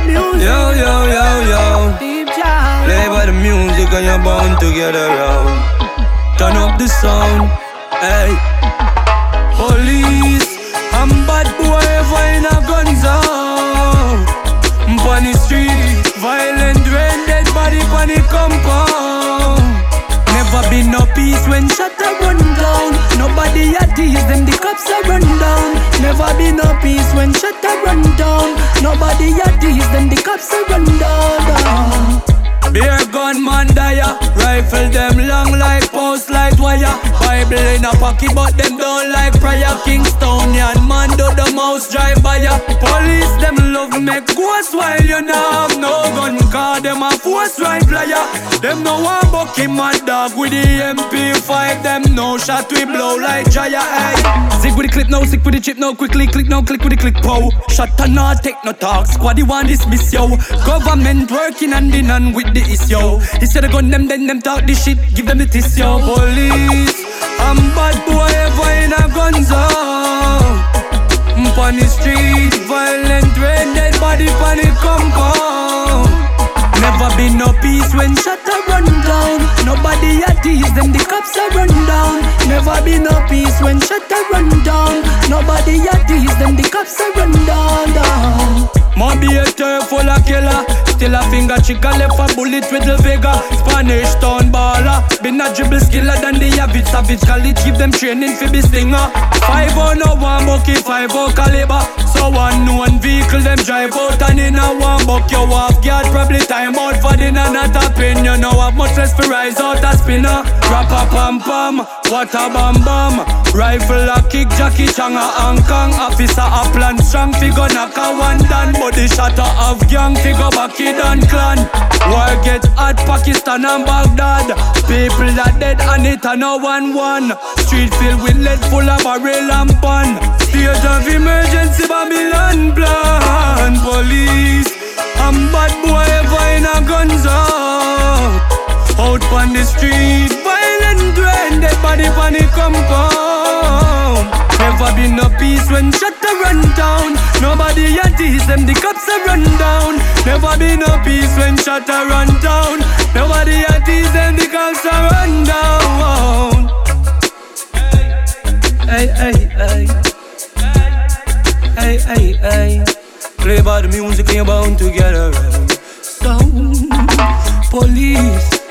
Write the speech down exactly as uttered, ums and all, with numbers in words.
music. Yo, yo, yo, yo. Deep down. Play by the music and you're bound to get around. Turn up the sound. Hey. Police. I'm bad boy ever in a gun zone. On the street. Violent rain, dead body on the compound. Never been no peace when shot a run down. Nobody a tease them, the cops a run down. Never been no peace when shot a run down. Nobody a tease them, the cops a run down. Beer gun man dire. Rifle them long like post light wire. Bible in a pocket but them don't like prayer. Kingstonian man do the mouse drive by ya. Police them love make ghost while you know have no gun. Cause them a force right flyer. Them no one bucky mad dog with the M P five. Them no shot we blow like Jaya. Ay. Sick with the clip now, sick with the chip now. Quickly click now, click with the click pow. Shot and not take no talk. Squad the one dismiss yo. Government working hand in hand with the issue. Instead of gun them then them talk this shit. Give them the tissue. Police, I'm bad boy ever in a gun zone. On the street, violent rain, dead body on the compound. Never been no peace when shot a run down. Nobody a tease them, the cops a run down. Never been no peace when shot a run down. Nobody a tease them, the cops a run down, down. More be a full of killer. Still a finger chica left a bullet with the Vega. Spanish town baller. Been a dribble skiller than the average savage. College give them training for be stinger. Five oh no one bucky, five oh caliber. So one known vehicle them drive out. And in a one buck you off guard. Probably time out for dinner, not a pin. You know have much less for rise out a spinner. Rapper pam pam, water bam bam. Rifle a kick, Jackie Chan a Hong Kong. Officer a plan strong, figure knock a one down. Body shot a have gang, figure back it and clan. War get hot, Pakistan and Baghdad. People that dead and it a no one one. Street filled with lead full of barrel and pan. State of emergency Babylon plan. Police, I'm bad boy ever in a gun zone. Out on the street, violent rain, dead body on the compound. Never been no peace when shot a run down. Nobody a tease them, the cops a run down. Never been no peace when shot a run down. Nobody a tease them, the cops a run down. Hey, hey, hey. Hey, hey, hey. Play by the music and you're bound to get around. Sound police.